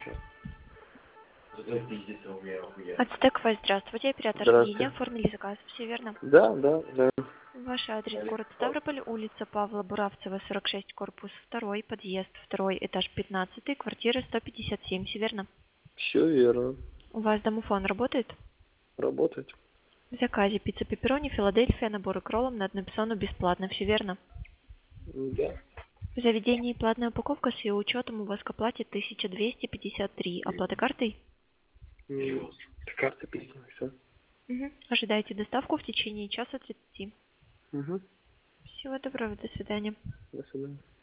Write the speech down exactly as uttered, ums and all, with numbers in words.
Ацтек Вайс, здравствуйте, оператор линия, Здравствуйте. оформили заказ, все верно? Да, да, да. Ваш адрес город Ставрополь, улица Павла Буравцева, сорок шесть, корпус два, подъезд второй, этаж пятнадцатый, квартира сто пятьдесят семь, все верно? Все верно. У вас домофон работает? Работает. В заказе пицца пепперони, Филадельфия, наборы к роллам на одну персону бесплатно, все верно? Да. В заведении платная упаковка с ее учетом у вас к оплате тысяча двести пятьдесят три. Оплата картой? М, Карта письма, все. Угу. Ожидайте доставку в течение часа тридцати. Угу. Всего доброго, до свидания. До свидания.